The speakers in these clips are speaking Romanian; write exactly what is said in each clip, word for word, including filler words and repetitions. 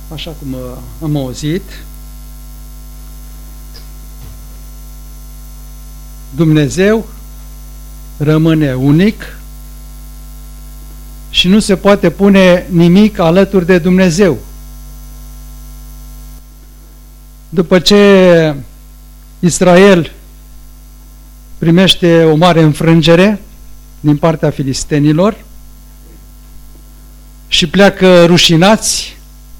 așa cum am auzit, Dumnezeu rămâne unic și nu se poate pune nimic alături de Dumnezeu. După ce Israel primește o mare înfrângere din partea filistenilor și pleacă rușinați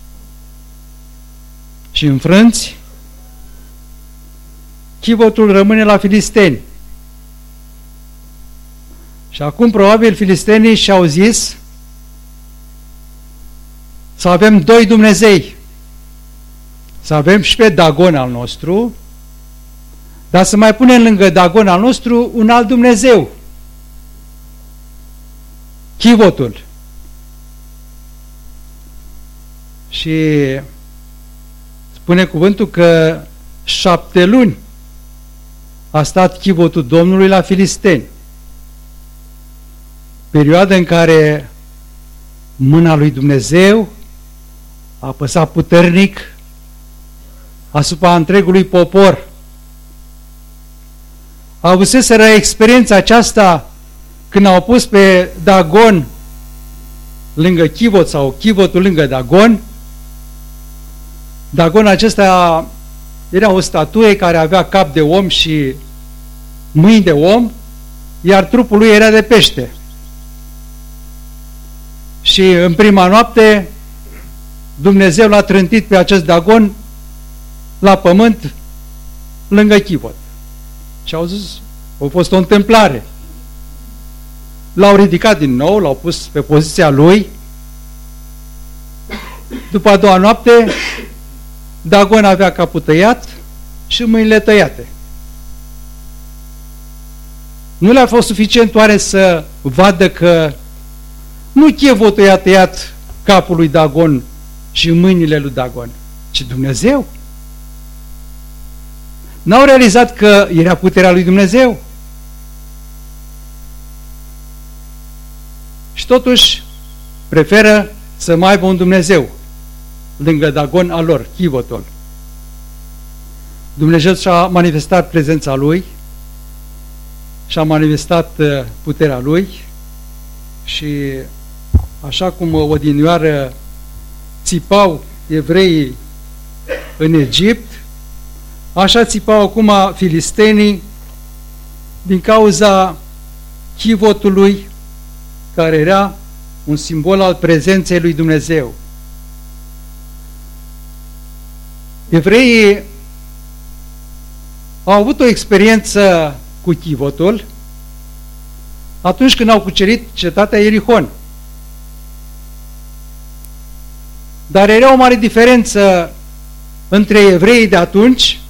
și înfrânți, chivotul rămâne la filisteni. Și acum probabil filistenii și-au zis să avem doi Dumnezei, să avem și pe Dagon al nostru, dar să mai punem lângă Dagon al nostru un alt Dumnezeu, chivotul. Și spune cuvântul că șapte luni a stat chivotul Domnului la filisteni, perioada în care mâna lui Dumnezeu a apăsat puternic asupra întregului popor. Avuseseră experiența aceasta când au pus pe Dagon lângă chivot sau chivotul lângă Dagon. Dagon acesta era o statuie care avea cap de om și mâini de om, iar trupul lui era de pește. Și în prima noapte Dumnezeu l-a trântit pe acest Dagon la pământ lângă chivot. Și au zis, a fost o întâmplare. L-au ridicat din nou, l-au pus pe poziția lui. După a doua noapte, Dagon avea capul tăiat și mâinile tăiate. Nu le-a fost suficient oare să vadă că nu chivotul i-a tăiat capul lui Dagon și mâinile lui Dagon, ci Dumnezeu? N-au realizat că era puterea lui Dumnezeu? Și totuși preferă să mai aibă un Dumnezeu lângă Dagon al lor, chivotul. Dumnezeu și-a manifestat prezența lui, și-a manifestat puterea lui și așa cum odinioară țipau evreii în Egipt, așa țipau acum filistenii din cauza chivotului, care era un simbol al prezenței lui Dumnezeu. Evreii au avut o experiență cu chivotul atunci când au cucerit cetatea Ierihon. Dar era o mare diferență între evreii de atunci,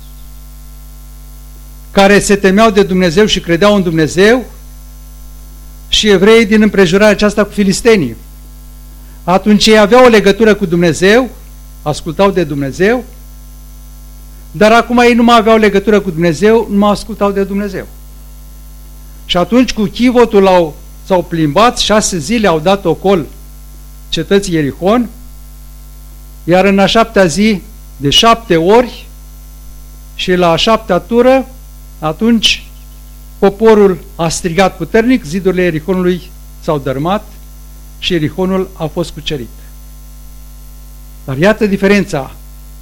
care se temeau de Dumnezeu și credeau în Dumnezeu, și evreii din împrejurarea aceasta cu filistenii. Atunci ei aveau o legătură cu Dumnezeu, ascultau de Dumnezeu, dar acum ei nu mai aveau legătură cu Dumnezeu, nu mai ascultau de Dumnezeu. Și atunci cu chivotul au, s-au plimbat, șase zile au dat ocol cetății Ierihon, iar în a șaptea zi, de șapte ori, și la a șaptea tură, atunci poporul a strigat puternic, zidurile Ierihonului s-au dărâmat și Ierihonul a fost cucerit. Dar iată diferența.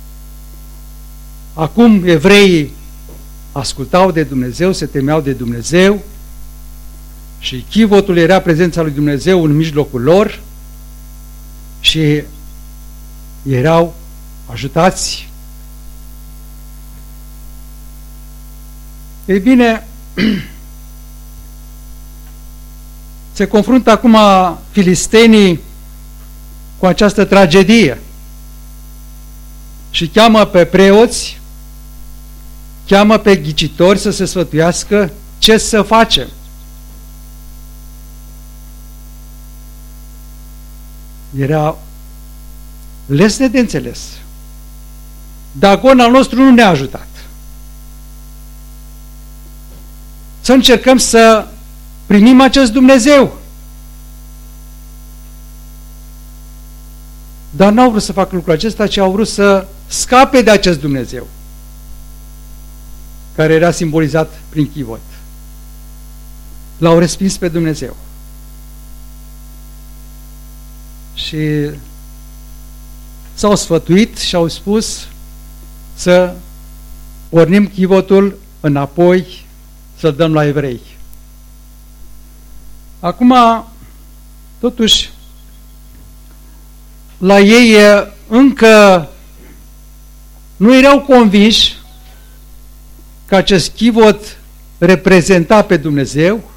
Acum evreii ascultau de Dumnezeu, se temeau de Dumnezeu și chivotul era prezența lui Dumnezeu în mijlocul lor și erau ajutați. Ei bine, se confruntă acum filistenii cu această tragedie și cheamă pe preoți, cheamă pe ghicitori să se sfătuiască ce să facem. Era lesne de înțeles. Dagon al nostru nu ne-a ajutat. Să încercăm să primim acest Dumnezeu. Dar n-au vrut să facă lucrul acesta, ci au vrut să scape de acest Dumnezeu, care era simbolizat prin chivot. L-au respins pe Dumnezeu. Și s-au sfătuit și au spus să pornim chivotul înapoi, să-l dăm la evrei. Acum, totuși, la ei încă nu erau convinși că acest chivot reprezenta pe Dumnezeu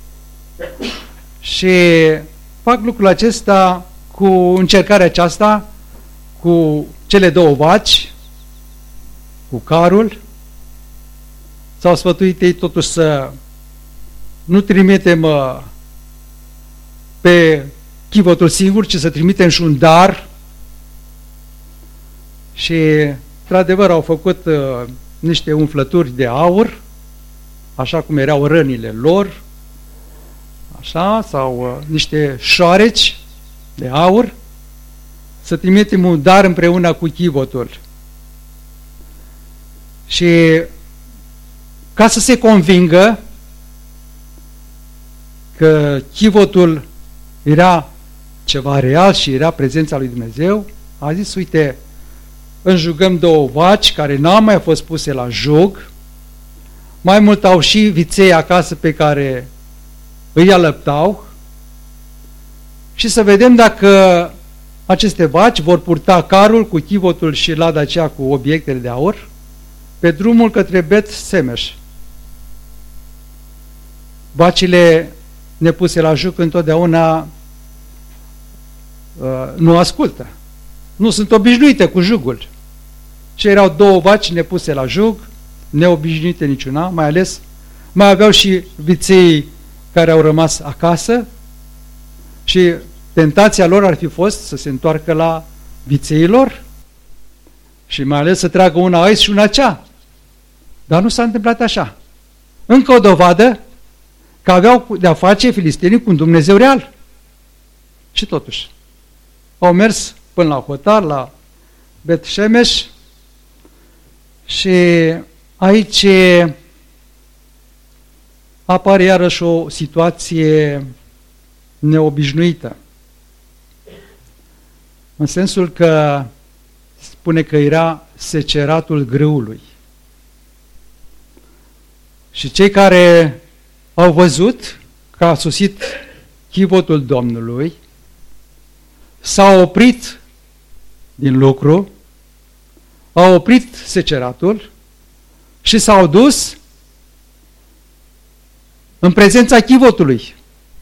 și fac lucrul acesta cu încercarea aceasta, cu cele două vaci, cu carul. S-au sfătuit ei totuși să nu trimitem uh, pe chivotul singur, ci să trimitem și un dar. Și, într-adevăr, au făcut uh, niște umflături de aur, așa cum erau rănile lor, așa, sau uh, niște șoareci de aur, să trimitem un dar împreună cu chivotul. Și ca să se convingă că chivotul era ceva real și era prezența lui Dumnezeu, a zis, uite, înjugăm două vaci care n-au mai fost puse la jug, mai mult au și viței acasă pe care îi alăptau, și să vedem dacă aceste vaci vor purta carul cu chivotul și lada aceea cu obiectele de aur pe drumul către Bet Semeș. Vacile nepuse la jug întotdeauna uh, nu ascultă. Nu sunt obișnuite cu jugul. Și erau două vaci nepuse la jug, neobișnuite niciuna, mai ales mai aveau și viței care au rămas acasă și tentația lor ar fi fost să se întoarcă la viței lor și mai ales să tragă una aici și una cea. Dar nu s-a întâmplat așa. Încă o dovadă că aveau de-a face filistenii cu un Dumnezeu real. Și totuși, au mers până la hotar, la Bet Shemesh, și aici apare iarăși o situație neobișnuită. În sensul că spune că era seceratul grâului. Și cei care au văzut că a sosit chivotul Domnului s-au oprit din lucru, au oprit seceratul și s-au dus în prezența chivotului.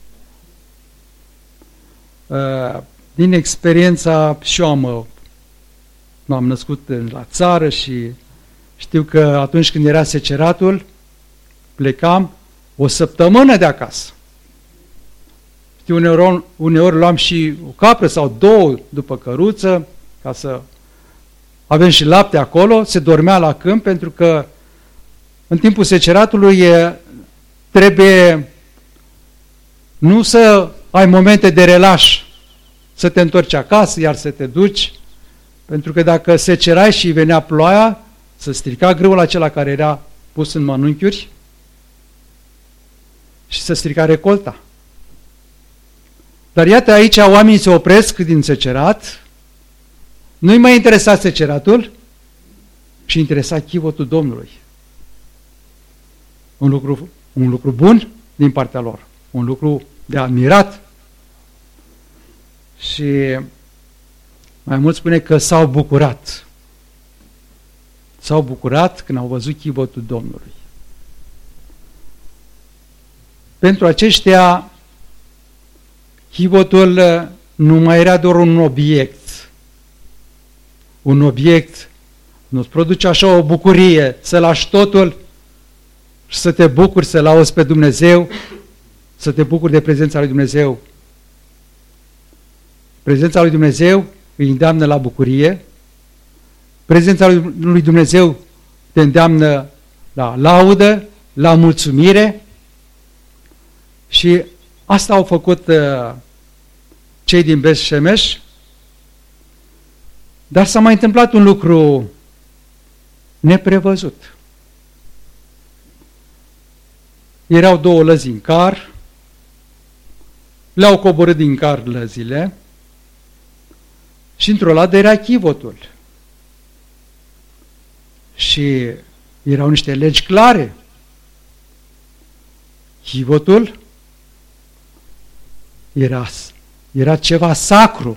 Din experiența, și eu am, m-am născut la țară și știu că atunci când era seceratul, plecam o săptămână de acasă. Știu, uneori, uneori luam și o capră sau două după căruță, ca să avem și lapte acolo, se dormea la câmp, pentru că în timpul seceratului trebuie nu să ai momente de relaș, să te întorci acasă, iar să te duci, pentru că dacă secerai și venea ploaia, să strica grâul acela care era pus în mănunchiuri și să strica recolta. Dar iată, aici oamenii se opresc din secerat, nu-i mai interesa seceratul și interesa chivotul Domnului. Un lucru, un lucru bun din partea lor, un lucru de admirat. Și mai mult spune că s-au bucurat. S-au bucurat când au văzut chivotul Domnului. Pentru aceștia, chivotul nu mai era doar un obiect. Un obiect nu-ți produce așa o bucurie să lași totul și să te bucuri, să-L auzi pe Dumnezeu, să te bucuri de prezența lui Dumnezeu. Prezența lui Dumnezeu îi îndeamnă la bucurie, prezența lui Dumnezeu te îndeamnă la laudă, la mulțumire, și asta au făcut uh, cei din Bet Shemesh. Dar s-a mai întâmplat un lucru neprevăzut. Erau două lăzi în car, le-au coborât din car lăzile și într-o ladă era chivotul. Și erau niște legi clare. Chivotul era, era ceva sacru.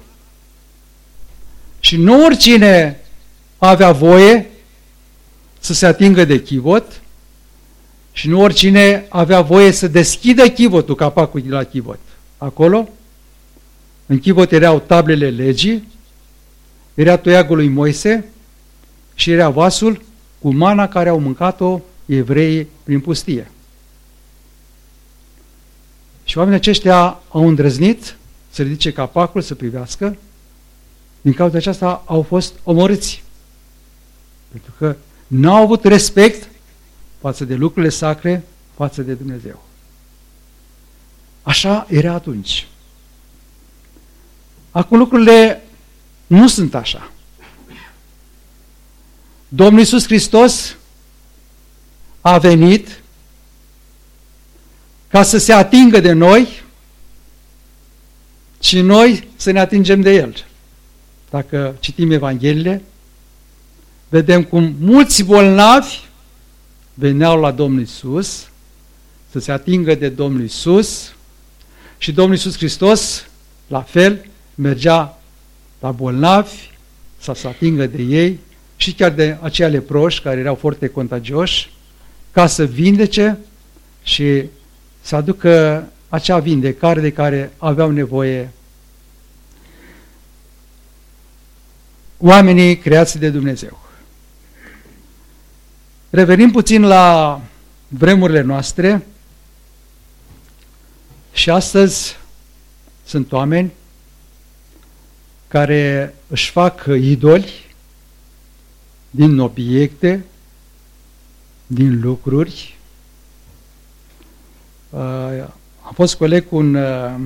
Și nu oricine avea voie să se atingă de chivot și nu oricine avea voie să deschidă chivotul, capacul de la chivot. Acolo, în chivot erau tablele legii, era toiagul lui Moise și era vasul cu mana care au mâncat-o evreii prin pustie. Și oamenii aceștia au îndrăznit să ridice capacul, să privească. Din cauza aceasta au fost omorâți. Pentru că n-au avut respect față de lucrurile sacre, față de Dumnezeu. Așa era atunci. Acum lucrurile nu sunt așa. Domnul Iisus Hristos a venit ca să se atingă de noi și noi să ne atingem de El. Dacă citim Evangheliile, vedem cum mulți bolnavi veneau la Domnul Iisus să se atingă de Domnul Iisus și Domnul Iisus Hristos, la fel, mergea la bolnavi să se atingă de ei și chiar de aceia leproși care erau foarte contagioși, ca să vindece și să aducă acea vindecare de care aveau nevoie oamenii creați de Dumnezeu. Revenim puțin la vremurile noastre și astăzi sunt oameni care își fac idoli din obiecte, din lucruri. Am fost coleg cu un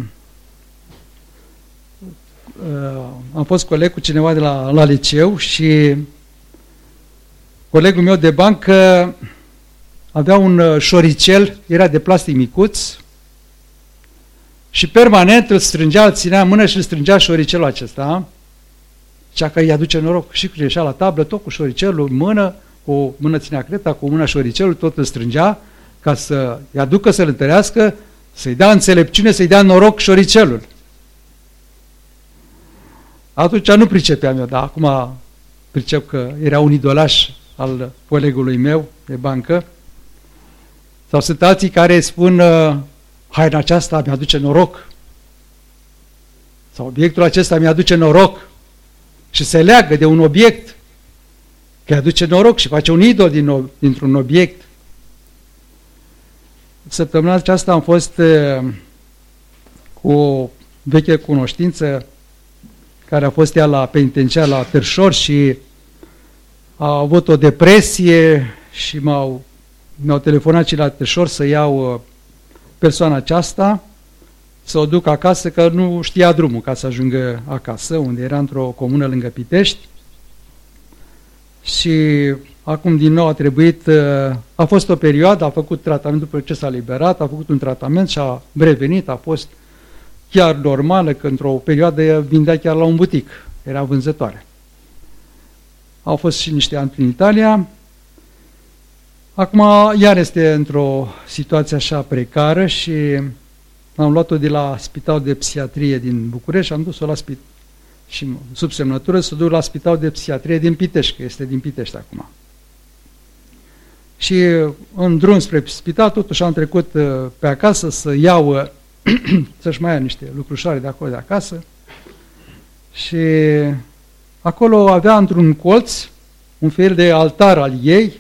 am fost coleg cu cineva de la, la liceu și colegul meu de bancă avea un șoricel, era de plastic micuț și permanent îl strângea, îl ținea în mână și îl strângea șoricelul acesta. Cea că îi aduce noroc și când ieșea la tablă, tot cu șoricelul în mână, cu o mână ținea creta, cu o mână șoricelul, tot îl strângea ca să-i aducă, să-l întărească, să-i dea înțelepciune, să-i dea noroc șoricelul. Atunci nu pricepeam eu, dar acum pricep că era un idolaș al colegului meu de bancă. Sau sunt alții care spun, haina aceasta mi-aduce noroc. Sau obiectul acesta mi-aduce noroc. Și se leagă de un obiect, că îi aduce noroc și face un idol din, dintr-un obiect. Săptămâna aceasta am fost cu o veche cunoștință care a fost ea la penitenciar la Târșor și a avut o depresie și m-au, mi-au telefonat și la Târșor să iau persoana aceasta, să o duc acasă, că nu știa drumul ca să ajungă acasă, unde era într-o comună lângă Pitești. Și acum din nou a trebuit, a fost o perioadă, a făcut tratamentul după ce s-a liberat, a făcut un tratament și a revenit, a fost chiar normală, că într-o perioadă vindea chiar la un butic, era vânzătoare. Au fost și niște ani prin Italia. Acum iar este într-o situație așa precară și am luat-o de la Spitalul de Psihiatrie din București, am dus-o la spital și sub semnătură să duc la Spitalul de Psihiatrie din Pitești, că este din Pitești acum. Și în drum spre spital, totuși am trecut pe acasă să iau, să-și mai ia niște lucrușoare de acolo de acasă. Și acolo avea într-un colț un fel de altar al ei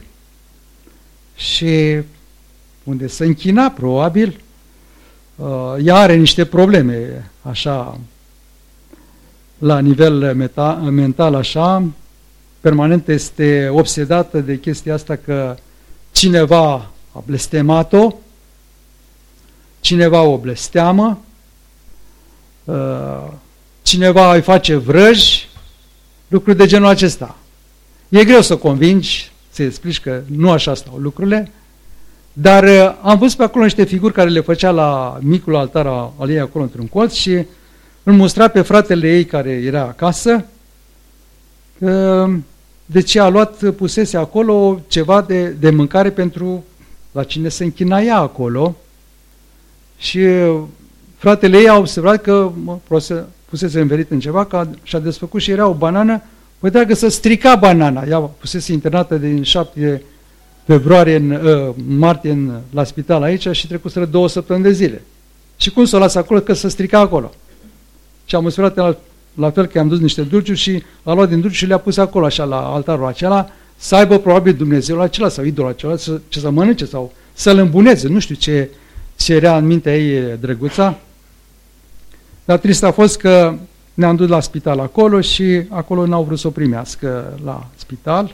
și unde se închina, probabil. Ea are niște probleme, așa, la nivel meta, mental, așa, permanent este obsedată de chestia asta că cineva a blestemat-o, cineva o blesteamă, cineva îi face vrăji lucruri de genul acesta. E greu să convingi, să explici că nu așa stau lucrurile, dar am văzut pe acolo niște figuri care le făcea la micul altar al ei acolo într-un colț și îl mustra pe fratele ei care era acasă, că de ce a luat, pusese acolo ceva de, de mâncare pentru la cine se închina ea acolo și fratele ei a observat că mă, pusese învelit în ceva, că și-a desfăcut și era o banană, păi dragă, să strica banana. Ea pusese internată din șapte februarie în uh, martie în, la spital aici și trecuseră două săptămâni de zile. Și cum să o lasă acolo, că să strica acolo? Și am măsurat la, la fel că i-am dus niște dulciuri și a luat din dulciuri și le-a pus acolo, așa, la altarul acela, să aibă probabil Dumnezeul acela sau idolul acela, să, ce să mănânce sau să-l îmbuneze. Nu știu ce, ce era în mintea ei drăguța. Dar trist a fost că ne-am dus la spital acolo și acolo n-au vrut să o primească la spital.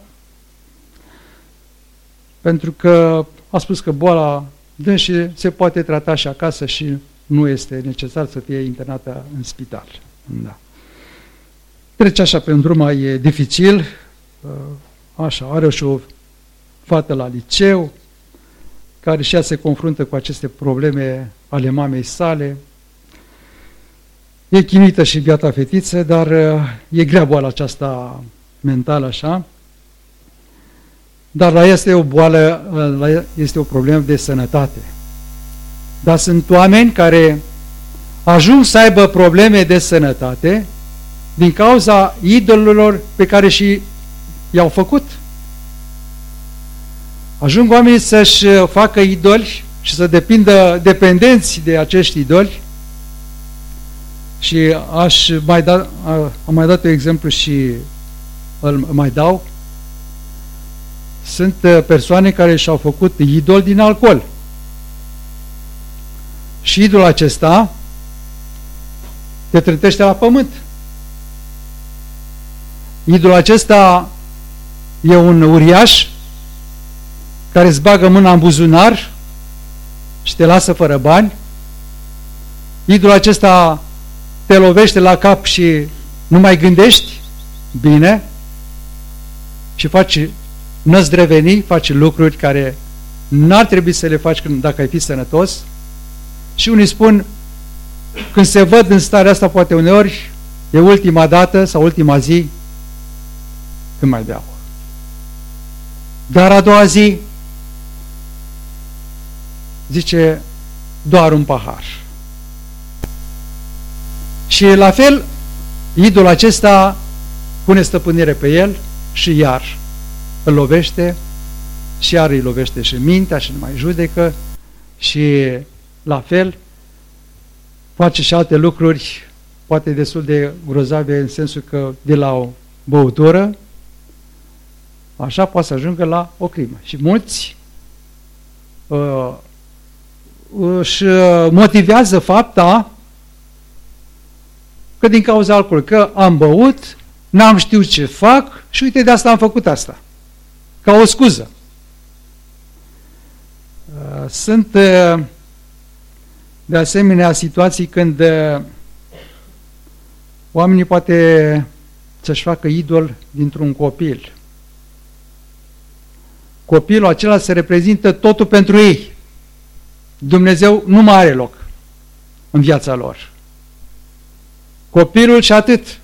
Pentru că a spus că boala dânsii se poate trata și acasă și nu este necesar să fie internată în spital. Da. Trece așa pe un drum mai dificil, așa, are și o fată la liceu, care și ea se confruntă cu aceste probleme ale mamei sale. E chinuită și biata fetiță, dar e grea boala aceasta mentală așa. Dar la ea este o boală, la ea este o problemă de sănătate. Dar sunt oameni care ajung să aibă probleme de sănătate din cauza idolilor pe care și i-au făcut. Ajung oamenii să-și facă idoli și să depindă dependenți de acești idoli. Și aș mai da, am mai dat un exemplu și îl mai dau. Sunt persoane care și-au făcut idol din alcool. Și idolul acesta te trântește la pământ. Idolul acesta e un uriaș care îți bagă mâna în buzunar și te lasă fără bani. Idolul acesta te lovește la cap și nu mai gândești bine și faci năzdrăvenii, faci lucruri care n-ar trebui să le faci când, dacă ai fi sănătos. Și unii spun, când se văd în starea asta, poate uneori e ultima dată sau ultima zi când mai beau. Dar a doua zi zice, doar un pahar. Și la fel, idolul acesta pune stăpânire pe el și iar îl lovește și iar îi lovește și mintea și nu mai judecă și la fel face și alte lucruri poate destul de grozave în sensul că de la o băutură așa poate să ajungă la o crimă. Și mulți uh, își motivează fapta că din cauza alcoolului, că am băut, n-am știut ce fac și uite de asta am făcut asta. Ca o scuză. Sunt de asemenea situații când oamenii poate să-și facă idol dintr-un copil. Copilul acela se reprezintă totul pentru ei. Dumnezeu nu mai are loc în viața lor. Copilul și atât.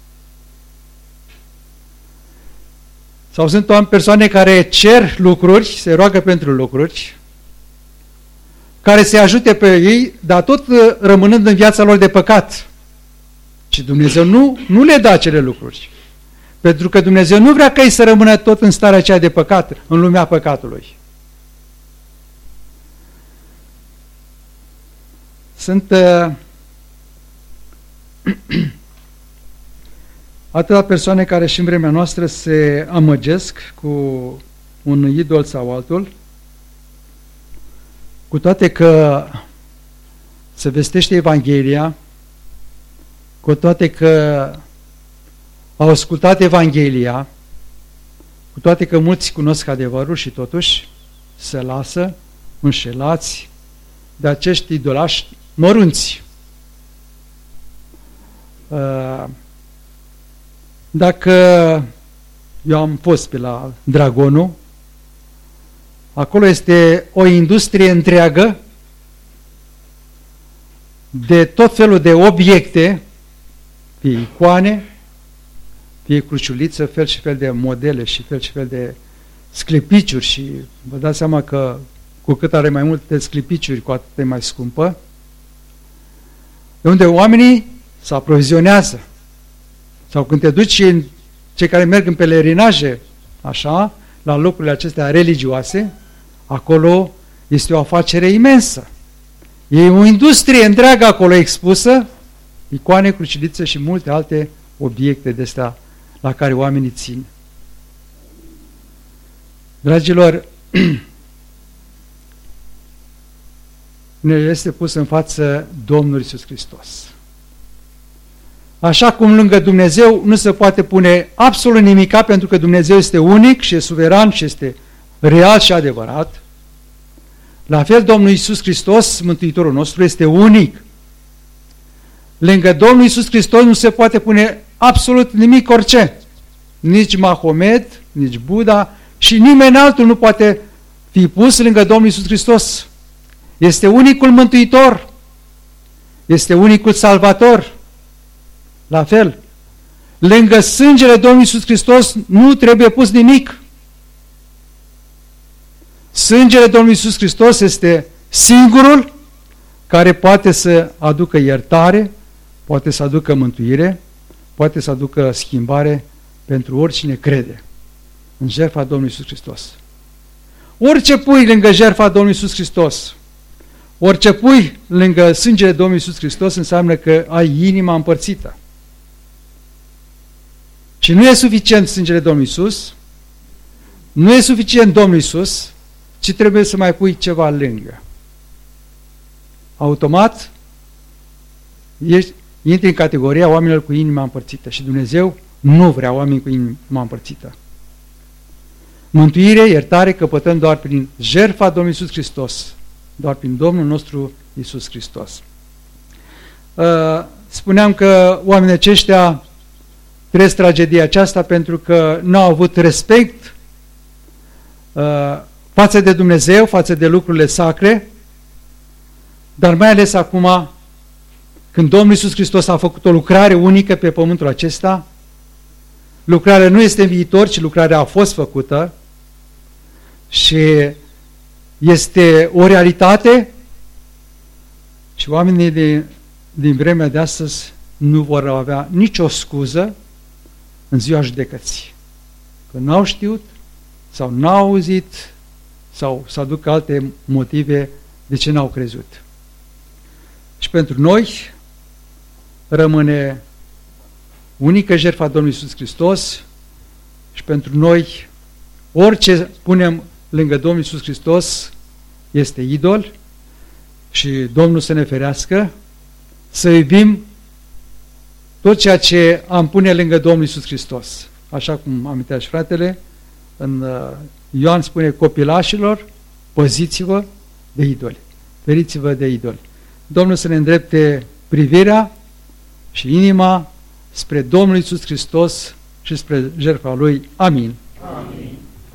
Sau sunt oameni, persoane care cer lucruri, se roagă pentru lucruri, care se ajute pe ei, dar tot rămânând în viața lor de păcat. Și Dumnezeu nu, nu le dă acele lucruri. Pentru că Dumnezeu nu vrea ca ei să rămână tot în starea aceea de păcat, în lumea păcatului. Sunt uh, atâtea persoane care și în vremea noastră se amăgesc cu un idol sau altul, cu toate că se vestește Evanghelia, cu toate că au ascultat Evanghelia, cu toate că mulți cunosc adevărul și totuși se lasă înșelați de acești idolași mărunți. Dacă eu am fost pe la Dragonul, acolo este o industrie întreagă de tot felul de obiecte, fie icoane, fie cruciuliță, fel și fel de modele și fel și fel de sclipiciuri și vă dați seama că cu cât are mai multe sclipiciuri, cu atât e mai scumpă, de unde oamenii se aprovizionează. Sau când te duci în cei care merg în pelerinaje, așa, la locurile acestea religioase, acolo este o afacere imensă. E o industrie întreagă acolo expusă, icoane, cruciulițe și multe alte obiecte de astea la care oamenii țin. Dragilor, ne este pus în față Domnul Iisus Hristos. Așa cum lângă Dumnezeu nu se poate pune absolut nimica, pentru că Dumnezeu este unic și e suveran și este real și adevărat, la fel Domnul Iisus Hristos, Mântuitorul nostru, este unic. Lângă Domnul Iisus Hristos nu se poate pune absolut nimic, orice. Nici Mahomet, nici Buddha și nimeni altul nu poate fi pus lângă Domnul Iisus Hristos. Este unicul Mântuitor, este unicul Salvator. La fel, lângă sângele Domnului Iisus Hristos nu trebuie pus nimic. Sângele Domnului Iisus Hristos este singurul care poate să aducă iertare, poate să aducă mântuire, poate să aducă schimbare pentru oricine crede în jertfa Domnului Iisus Hristos. Orice pui lângă jertfa Domnului Iisus Hristos, orice pui lângă sângele Domnului Iisus Hristos, înseamnă că ai inima împărțită. Și nu e suficient sângele Domnului Iisus, nu e suficient Domnul Iisus, ci trebuie să mai pui ceva lângă. Automat, ești, intri în categoria oamenilor cu inima împărțită și Dumnezeu nu vrea oameni cu inima împărțită. Mântuire, iertare căpătăm doar prin jertfa Domnului Iisus Hristos, doar prin Domnul nostru Iisus Hristos. Spuneam că oamenii aceștia trăiesc tragedia aceasta pentru că nu au avut respect față de Dumnezeu, față de lucrurile sacre, dar mai ales acum, când Domnul Iisus Hristos a făcut o lucrare unică pe pământul acesta, lucrarea nu este în viitor, ci lucrarea a fost făcută și este o realitate și oamenii din, din vremea de astăzi nu vor avea nicio scuză în ziua judecății. Că n-au știut sau n-au auzit sau să aducă alte motive de ce n-au crezut. Și pentru noi rămâne unică jertfa Domnului Iisus Hristos și pentru noi orice punem lângă Domnul Iisus Hristos este idol și Domnul să ne ferească să iubim tot ceea ce am pune lângă Domnul Iisus Hristos. Așa cum amintea și fratele, în Ioan spune copilașilor, păziți-vă de idoli, feriți-vă de idoli. Domnul să ne îndrepte privirea și inima spre Domnul Iisus Hristos și spre jertfa Lui. Amin. Amin.